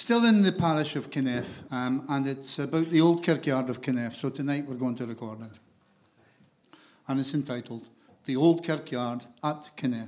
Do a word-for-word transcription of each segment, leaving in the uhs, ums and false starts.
Still in the parish of Kinneff, um, and it's about the old kirkyard of Kinneff, so tonight we're going to record it. And it's entitled, The Old Kirkyard at Kinneff.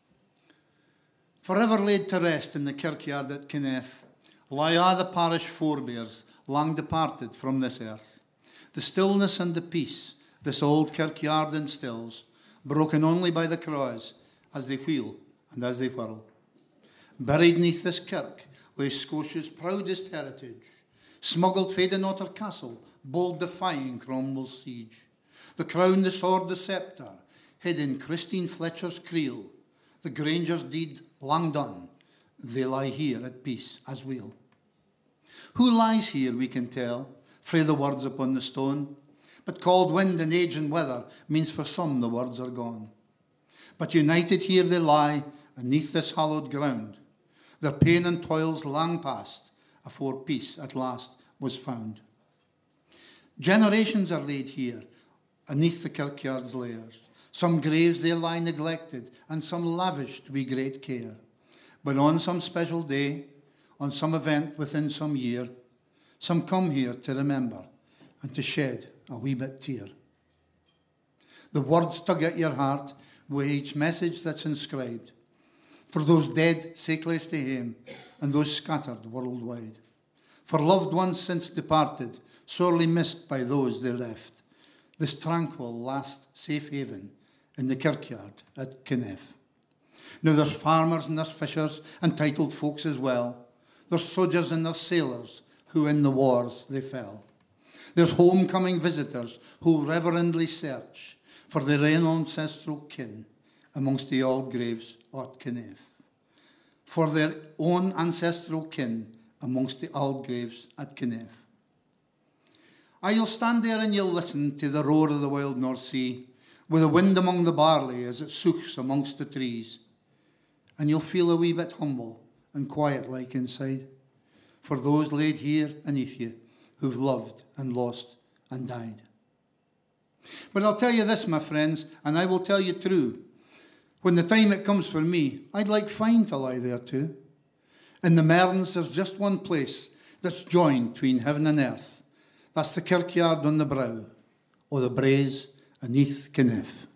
Forever laid to rest in the kirkyard at Kinneff, lie a' the parish forebears, long departed from this earth. The stillness and the peace this old kirkyard instills, broken only by the crows as they wheel and as they whirl. Buried neath this kirk lay Scotia's proudest heritage, smuggled fae the Otter Castle, bold defying Cromwell's siege. The crown, the sword, the sceptre, hid in Christine Fletcher's creel. The Granger's deed long done, they lie here at peace as weal. Who lies here, we can tell, frae the words upon the stone, but cold wind and age and weather means for some the words are gone. But united here they lie, aneath this hallowed ground, their pain and toils long past, afore peace at last was found. Generations are laid here, aneath the kirkyard's layers. Some graves they lie neglected, and some lavished wi' great care. But on some special day, on some event within some year, some come here to remember and to shed a wee bit tear. The words tug at your heart with each message that's inscribed, for those dead sae close to him, and those scattered worldwide. For loved ones since departed, sorely missed by those they left, this tranquil last safe haven in the kirkyard at Kinneff. Now there's farmers and there's fishers and titled folks as well. There's soldiers and there's sailors who in the wars they fell. There's homecoming visitors who reverently search for their own ancestral kin amongst the old graves at Kinneff. For their own ancestral kin amongst the old graves at Kinneff. Ah, you'll stand there and you'll listen to the roar of the wild North Sea, with the wind among the barley as it soughs amongst the trees. And you'll feel a wee bit humble and quiet like inside, for those laid here aneath you who've loved and lost and died. But I'll tell you this, my friends, and I will tell you true. When the time it comes for me, I'd like fine to lie there too. In the Mearns, there's just one place that's joined between heaven and earth. That's the kirkyard on the brow, or the braes aneath Kinneff.